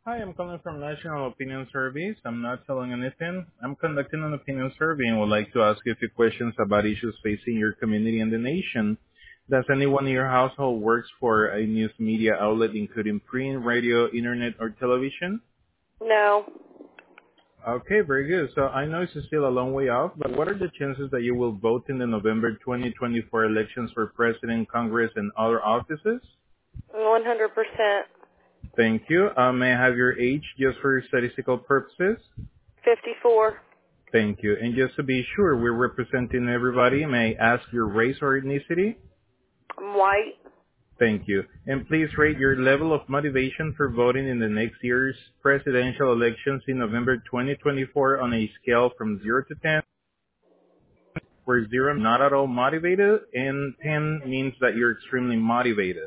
Hi, I'm calling from National Opinion Surveys. I'm not telling anything. I'm conducting an opinion survey and would like to ask you a few questions about issues facing your community and the nation. Does anyone in your household works for a news media outlet including print, radio, internet, or television? No. Okay, very good. So I know it's still a long way off, but what are the chances that you will vote in the November 2024 elections for President, Congress, and other offices? 100%. Thank you. May I have your age just for statistical purposes? 54. Thank you. And just to be sure we're representing everybody, may I ask your race or ethnicity? I'm white. Thank you. And please rate your level of motivation for voting in the next year's presidential elections in November 2024 on a scale from 0 to 10, where 0 not at all motivated and 10 means that you're extremely motivated.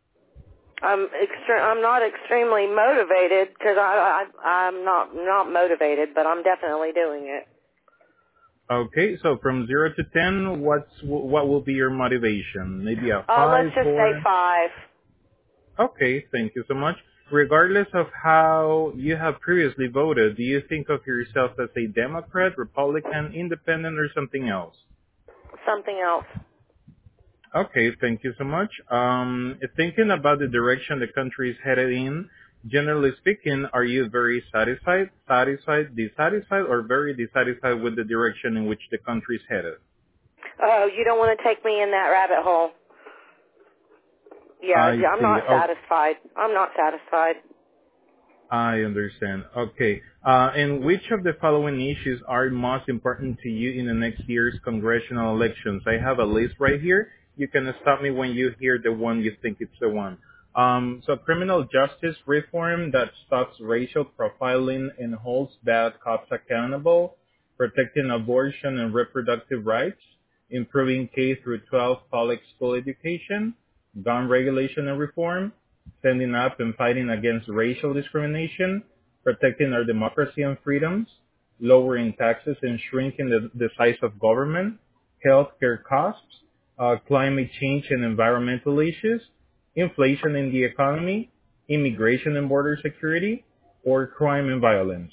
I'm not extremely motivated because I'm not motivated, but I'm definitely doing it. Okay, so from 0 to 10, what will be your motivation? Maybe a 5, Let's just say 4? 5. Okay, thank you so much. Regardless of how you have previously voted, do you think of yourself as a Democrat, Republican, Independent, or something else? Something else. Okay, thank you so much. Thinking about the direction the country is headed in, generally speaking, are you very dissatisfied, or very dissatisfied with the direction in which the country is headed? Oh, you don't want to take me in that rabbit hole. Yeah, I I'm see. not satisfied. I'm not satisfied. I understand. Okay. And which of the following issues are most important to you in the next year's congressional elections? I have a list right here. You can stop me when you hear the one you think it's the one. So criminal justice reform that stops racial profiling and holds bad cops accountable, protecting abortion and reproductive rights, improving K through 12 public school education, gun regulation and reform, standing up and fighting against racial discrimination, protecting our democracy and freedoms, lowering taxes and shrinking the size of government, healthcare costs, climate change and environmental issues, inflation in the economy, immigration and border security, or crime and violence.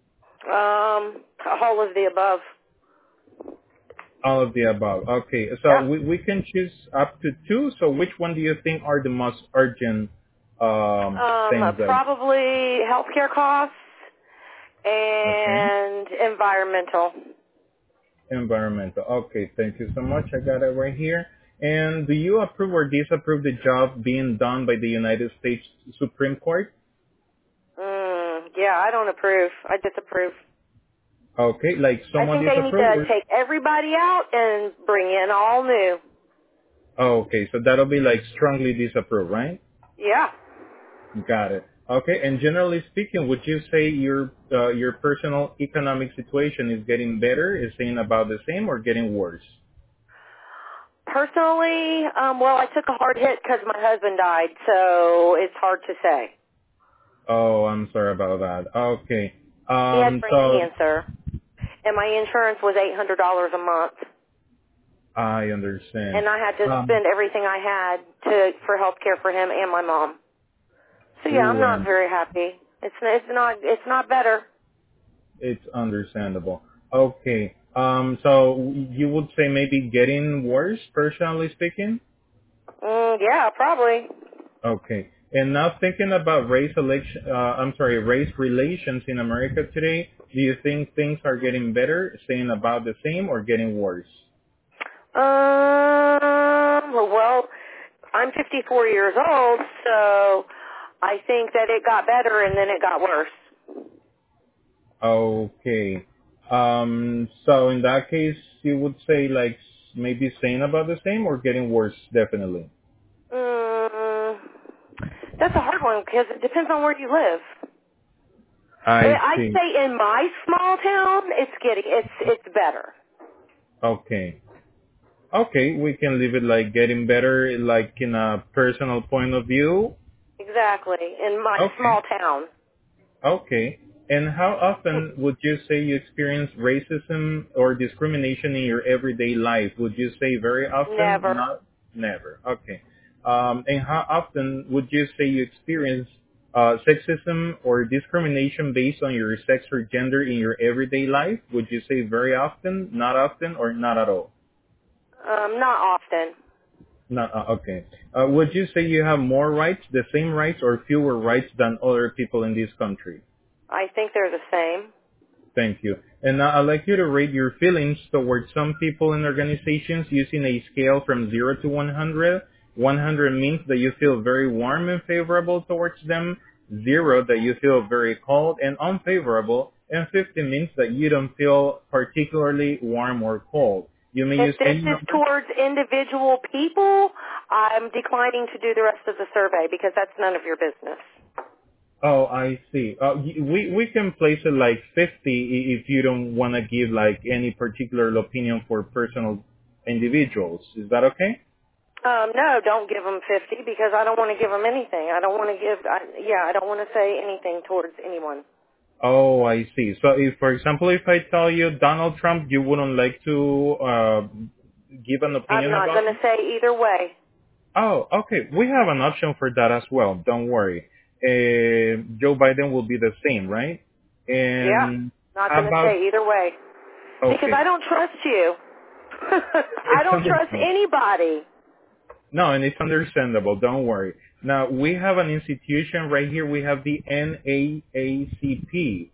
All of the above. All of the above. Okay, so Yeah. we can choose up to two. So which one do you think are the most urgent things that? Probably healthcare costs Okay. and environmental. Environmental. Okay, thank you so much. I got it right here. And do you approve or disapprove the job being done by the United States Supreme Court? Yeah, I don't approve. I disapprove. Okay, like I someone think they need disapprove? to take everybody out and bring in all new. Oh, okay, so that'll be like strongly disapprove, right? Yeah. Got it. Okay, and generally speaking, would you say your personal economic situation is getting better, is staying about the same, or getting worse? Personally, well, I took a hard hit because my husband died, so it's hard to say. Oh, I'm sorry about that. Okay. He had brain So cancer, and my insurance was $800 a month, I understand. and I had to spend everything I had for health care for him and my mom. So yeah, I'm Ooh, not very happy. It's not better. it's understandable. Okay. So you would say maybe getting worse, personally speaking? Yeah, probably. Okay. And now thinking about race relations in America today, do you think things are getting better, staying about the same, or getting worse? Well, I'm 54 years old, so I think that it got better and then it got worse. Okay. So in that case, you would say like maybe staying about the same or getting worse, definitely. Mm, that's a hard one because it depends on where you live. I I'd see. say in my small town, it's better. Okay. Okay, we can leave it like getting better, like in a personal point of view. Exactly, in my Okay. small town. Okay. And how often would you say you experience racism or discrimination in your everyday life? Would you say very often? Never. Not, never. Okay. And how often would you say you experience Sexism or discrimination based on your sex or gender in your everyday life? Would you say very often, not often, or not at all? Not often. Not okay. Would you say you have more rights, the same rights, or fewer rights than other people in this country? I think they're the same. Thank you. And now I'd like you to rate your feelings towards some people and organizations using a scale from 0 to 100. 100 means that you feel very warm and favorable towards them. 0 that you feel very cold and unfavorable. And 50 means that you don't feel particularly warm or cold. You may use If this any is number. towards individual people, I'm declining to do the rest of the survey because that's none of your business. Oh, I see. We can place it like 50 if you don't want to give like any particular opinion for personal individuals. Is that okay? No, don't give them 50 because I don't want to give them anything. I don't want to I don't want to say anything towards anyone. Oh, I see. So if, for example, if I tell you Donald Trump, you wouldn't like to give an I'm opinion not about going to him? say either way. Oh, okay. We have an option for that as well. Don't worry. Joe Biden will be the same, right? Yeah, And not how going to about, say either way because okay, I don't trust you. I it's don't trust understandable. anybody. No, and it's understandable. Don't worry. Now, we have an institution right here. We have the NAACP.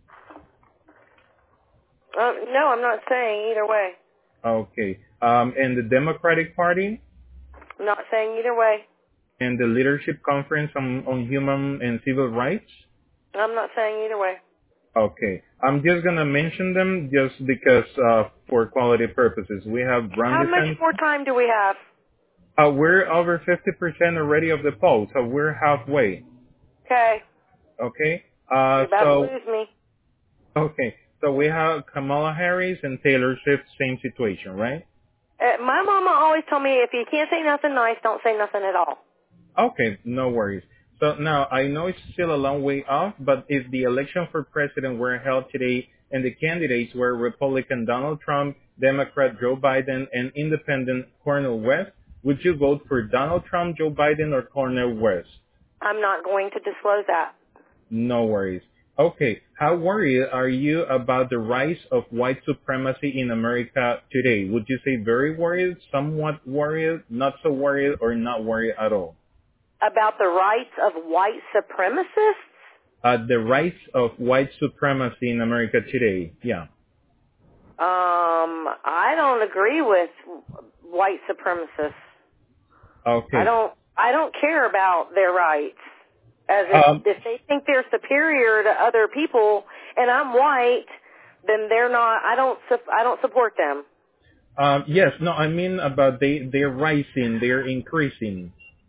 No, I'm not saying either way. Okay. And the Democratic Party I'm not saying either way. and the Leadership Conference on Human and Civil Rights. I'm not saying either way. Okay. I'm just going to mention them just because for quality purposes. We have Brown How much Defense. more time do we have? We're over 50% already of the poll, so we're halfway. Okay. Okay. You're about to lose me. Okay. So we have Kamala Harris and Taylor Swift, same situation, right? My mama always told me if you can't say nothing nice, don't say nothing at all. Okay, no worries. So now, I know it's still a long way off, but if the election for president were held today and the candidates were Republican Donald Trump, Democrat Joe Biden, and Independent Cornel West, would you vote for Donald Trump, Joe Biden, or Cornel West? I'm not going to disclose that. No worries. Okay, how worried are you about the rise of white supremacy in America today? Would you say very worried, somewhat worried, not so worried, or not worried at all? About the rights of white supremacists? The rise of white supremacy in America today. Yeah. I don't agree with white supremacists. Okay. I don't care about their rights. As if they think they're superior to other people and I'm white, then they're not, I don't support them. Yes. No, I mean about they're rising, they're increasing.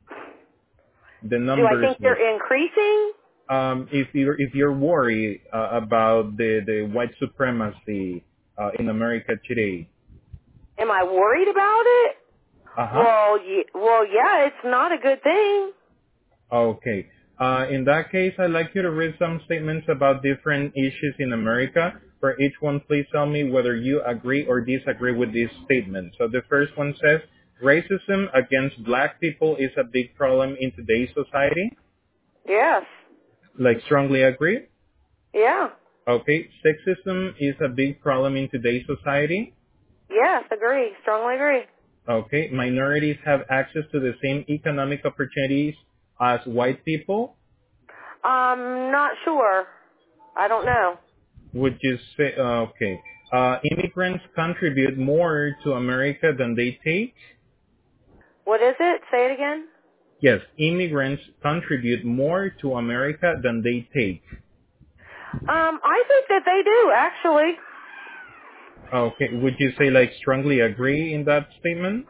The Do I numbers. think they're increasing? If you're worried about the white supremacy in America today. Am I worried about it? Uh huh. Well, yeah, it's not a good thing. Okay. In that case, I'd like you to read some statements about different issues in America. For each one, please tell me whether you agree or disagree with this statement. So the first one says, racism against black people is a big problem in today's society. Yes. Like, strongly agree? Yeah. Okay. Sexism is a big problem in today's society. Yes, agree. Strongly agree. Okay. Minorities have access to the same economic opportunities as white people. Not sure. I don't know. Would you say, okay, immigrants contribute more to America than they take? What is it? Say it again. Yes, immigrants contribute more to America than they take. I think that they do, actually. Okay, would you say like strongly agree in that statement?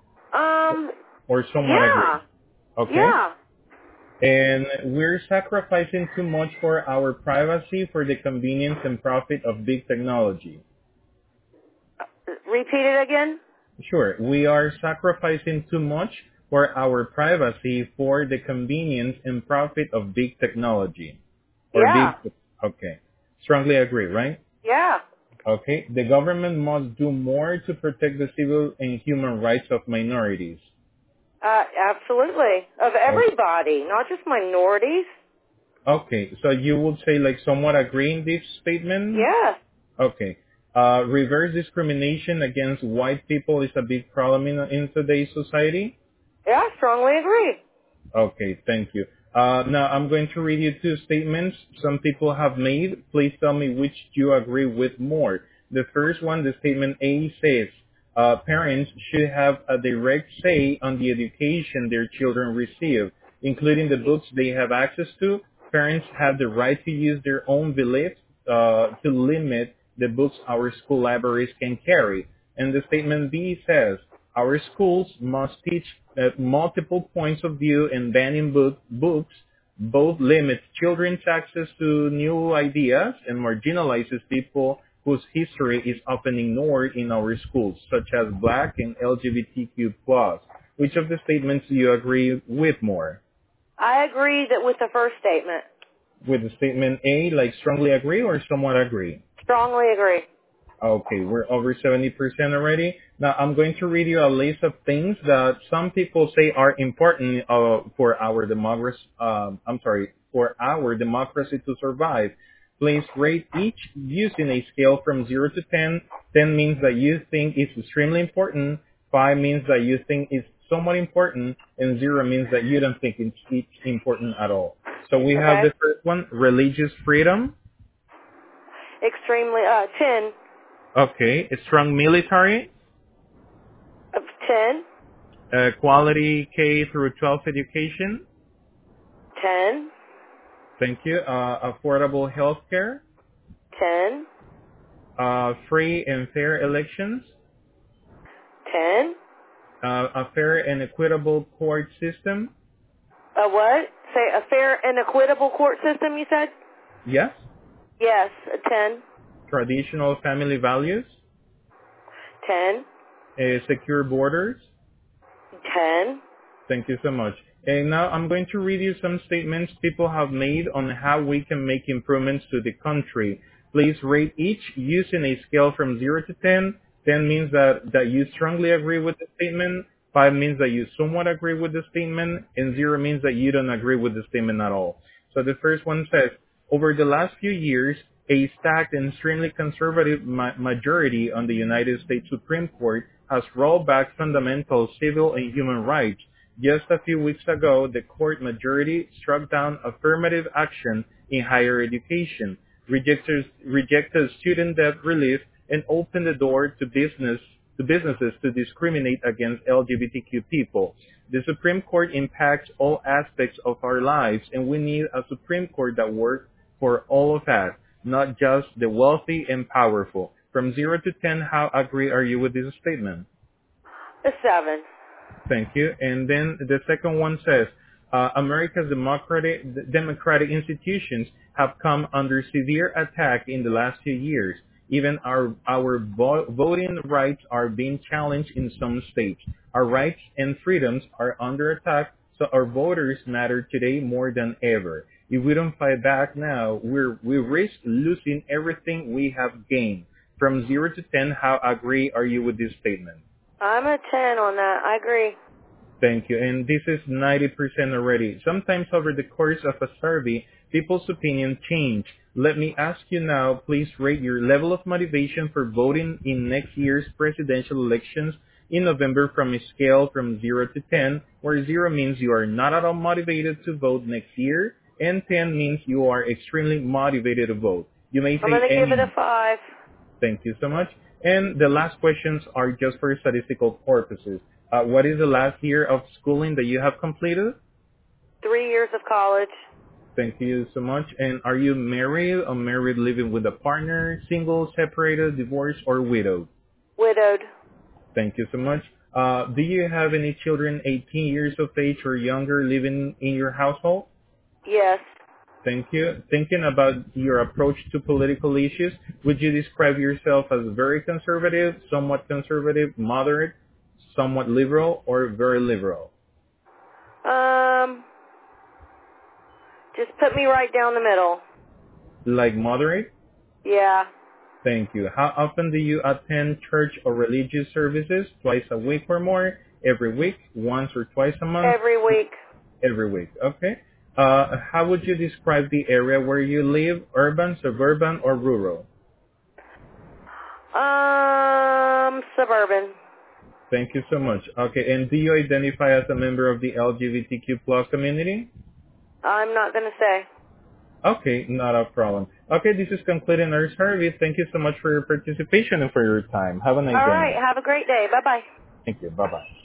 Or somewhat agree? Yeah. Okay. Yeah. And we're sacrificing too much for our privacy for the convenience and profit of big technology. Repeat it again. Sure. We are sacrificing too much for our privacy for the convenience and profit of big technology. Or Yeah. big, okay. Strongly agree, right? Yeah. Okay. The government must do more to protect the civil and human rights of minorities. Absolutely. Of Okay. everybody, not just minorities. Okay, so you would say like somewhat agree in this statement? Yes. Okay. Reverse discrimination against white people is a big problem in today's society? Yeah, I strongly agree. Okay, thank you. Now I'm going to read you two statements some people have made. Please tell me which you agree with more. The first one, the statement A says, parents should have a direct say on the education their children receive, including the books they have access to. Parents have the right to use their own beliefs to limit the books our school libraries can carry. And the statement B says, our schools must teach multiple points of view and banning books both limits children's access to new ideas and marginalizes people whose history is often ignored in our schools, such as Black and LGBTQ+. Which of the statements do you agree with more? I agree that with the first statement. With the statement A, like strongly agree or somewhat agree? Strongly agree. Okay, we're over 70% already. Now I'm going to read you a list of things that some people say are important for our democracy. For our democracy to survive. Please rate each using a scale from 0 to 10. 10 means that you think it's extremely important. 5 means that you think it's somewhat important, and 0 means that you don't think it's important at all. So we have Okay. the first one, religious freedom. Extremely, 10. Okay, strong military. 10. Quality K through 12 education. 10. Thank you. Affordable health care. 10. Free and fair elections. 10. A fair and equitable court system. A what? Say a fair and equitable court system, you said? Yes. Yes, a 10. Traditional family values. 10. Secure borders. 10. Thank you so much. And now I'm going to read you some statements people have made on how we can make improvements to the country. Please rate each using a scale from 0 to 10. 10 means that you strongly agree with the statement. 5 means that you somewhat agree with the statement. And 0 means that you don't agree with the statement at all. So the first one says, over the last few years, a stacked and extremely conservative majority on the United States Supreme Court has rolled back fundamental civil and human rights. Just a few weeks ago, the court majority struck down affirmative action in higher education, rejected student debt relief, and opened the door to businesses to discriminate against LGBTQ people. The Supreme Court impacts all aspects of our lives, and we need a Supreme Court that works for all of us, not just the wealthy and powerful. From 0 to 10, how agree are you with this statement? A 7. Thank you. And then the second one says, America's democratic institutions have come under severe attack in the last few years. Even our voting rights are being challenged in some states. Our rights and freedoms are under attack, so our voters matter today more than ever. If we don't fight back now, we risk losing everything we have gained. From 0 to 10, how agree are you with this statement? I'm a 10 on that. I agree. Thank you. And this is 90% already. Sometimes over the course of a survey, people's opinion change. Let me ask you now, please rate your level of motivation for voting in next year's presidential elections in November from a scale from 0 to 10, where 0 means you are not at all motivated to vote next year, and 10 means you are extremely motivated to vote. You may say I'm going to give it a 5. Thank you so much. And the last questions are just for statistical purposes. What is the last year of schooling that you have completed? 3 years of college. Thank you so much. And are you married or married living with a partner, single, separated, divorced, or widowed? Widowed. Thank you so much. Do you have any children 18 years of age or younger living in your household? Yes. Thank you. Thinking about your approach to political issues, would you describe yourself as very conservative, somewhat conservative, moderate, somewhat liberal, or very liberal? Just put me right down the middle. Like moderate? Yeah. Thank you. How often do you attend church or religious services? Twice a week or more? Every week? Once or twice a month? Every week. Every week. Okay. How would you describe the area where you live? Urban, suburban, or rural? Suburban. Thank you so much. Okay, and do you identify as a member of the LGBTQ plus community? I'm not going to say. Okay, not a problem. Okay, this is concluding our survey. Thank you so much for your participation and for your time. Have a nice All day right. now. Have a great day. Bye-bye. Thank you. Bye-bye.